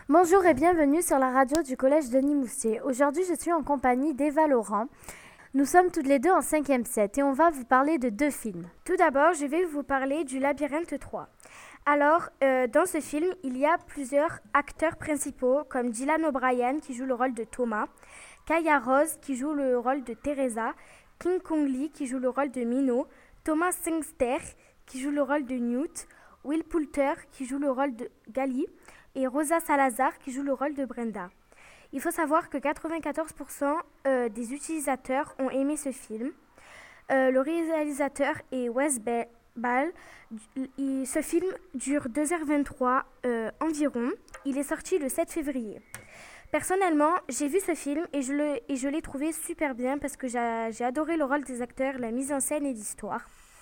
Bonjour et bienvenue sur la radio du collège Denis Moustier. Aujourd'hui, je suis en compagnie d'Eva Laurent. Nous sommes toutes les deux en 5e 7 et on va vous parler de 2 films. Tout d'abord, je vais vous parler du Labyrinthe 3. Alors, dans ce film, il y a plusieurs acteurs principaux comme Dylan O'Brien qui joue le rôle de Thomas, Kaya Rose qui joue le rôle de Teresa, King Kong Lee qui joue le rôle de Mino, Thomas Sangster qui joue le rôle de Newt, Will Poulter qui joue le rôle de Gali et Rosa Salazar qui joue le rôle de Brenda. Il faut savoir que 94% des utilisateurs ont aimé ce film. Le réalisateur est Wes Ball. Ce film dure 2h23 environ. Il est sorti le 7 février. Personnellement, j'ai vu ce film et je l'ai trouvé super bien parce que j'ai adoré le rôle des acteurs, la mise en scène et l'histoire.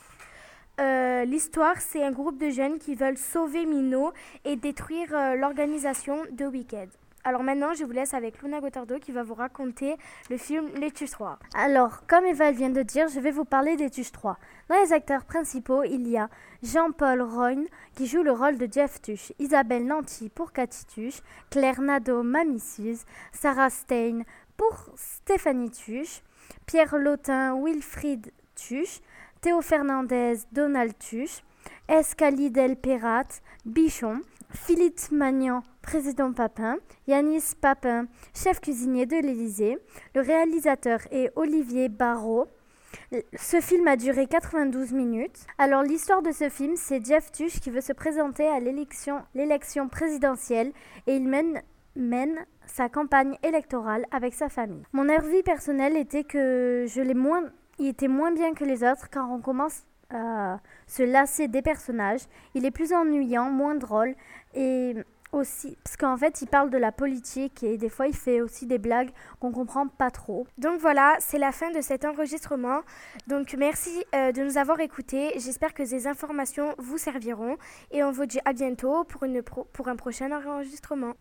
L'histoire, c'est un groupe de jeunes qui veulent sauver Mino et détruire l'organisation de Wicked. Alors maintenant, je vous laisse avec Luna Gotardo qui va vous raconter le film Les Tuches 3. Alors, comme Eva vient de dire, je vais vous parler des Tuches 3. Dans les acteurs principaux, il y a Jean-Paul Royne qui joue le rôle de Jeff Tuche, Isabelle Nanty pour Cathy Tuche, Claire Nadeau, Mamie Suze, Sarah Stein pour Stéphanie Tuche, Pierre Lautin, Wilfried Tuche, Théo Fernandez, Donald Tuche, Escalidel Perrat, Bichon, Philippe Magnan, président Papin, Yanis Papin, chef cuisinier de l'Élysée. Le réalisateur est Olivier Barrault. Ce film a duré 92 minutes. Alors l'histoire de ce film, c'est Jeff Tuche qui veut se présenter à l'élection présidentielle et il mène sa campagne électorale avec sa famille. Mon avis personnel était que il était moins bien que les autres car on commence à se lasser des personnages. Il est plus ennuyant, moins drôle et aussi parce qu'en fait il parle de la politique et des fois il fait aussi des blagues qu'on comprend pas trop. Donc voilà, c'est la fin de cet enregistrement. Donc merci de nous avoir écoutés. J'espère que ces informations vous serviront et on vous dit à bientôt pour un prochain enregistrement.